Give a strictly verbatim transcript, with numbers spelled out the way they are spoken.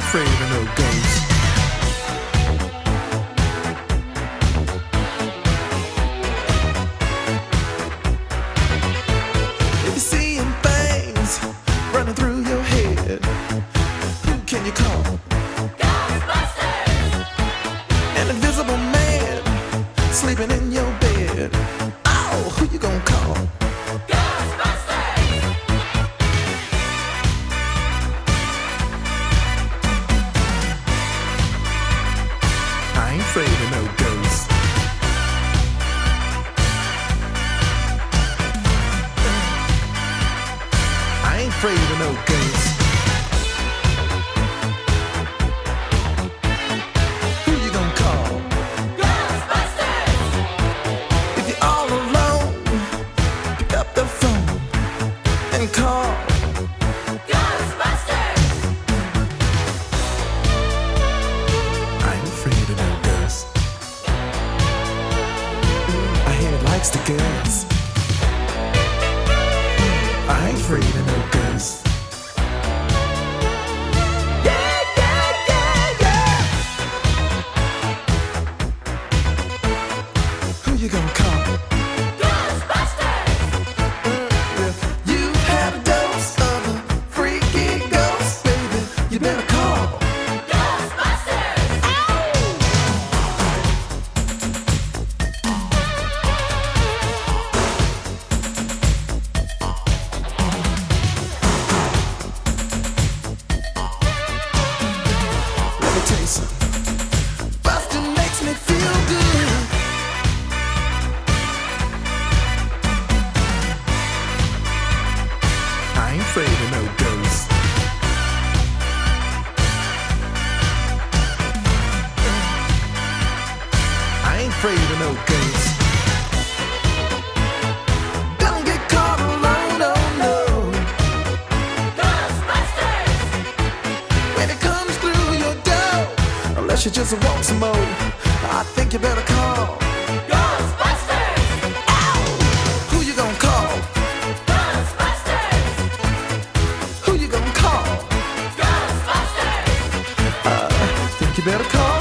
afraid of no ghosts. If you're seeing things running through your head, who can you call? Ghostbusters! An invisible man sleeping in your bed. Oh, who you gonna call? Ghostbusters! I ain't afraid of no ghosts. I ain't afraid of no ghosts. Who you gonna call? Ghostbusters! If you're all alone, pick up the phone and call. Ghostbusters! I ain't afraid of no ghosts. I hear it likes the girls. I ain't afraid of no ghosts. Yeah, yeah, yeah, yeah. Who you gonna call? Ghostbusters! If you have a dose of a freaky ghost, baby, you better call. Ghostbusters! Let me tell you something. Bustin' makes me feel good. I ain't afraid of no ghosts. I ain't afraid of no ghosts. Don't get caught alone, oh no. Ghostbusters! When it comes through your door, unless you just want some more, I think you better call. Ghostbusters! Ow! Who you gonna call? Ghostbusters! Who you gonna call? Ghostbusters! Think you better call?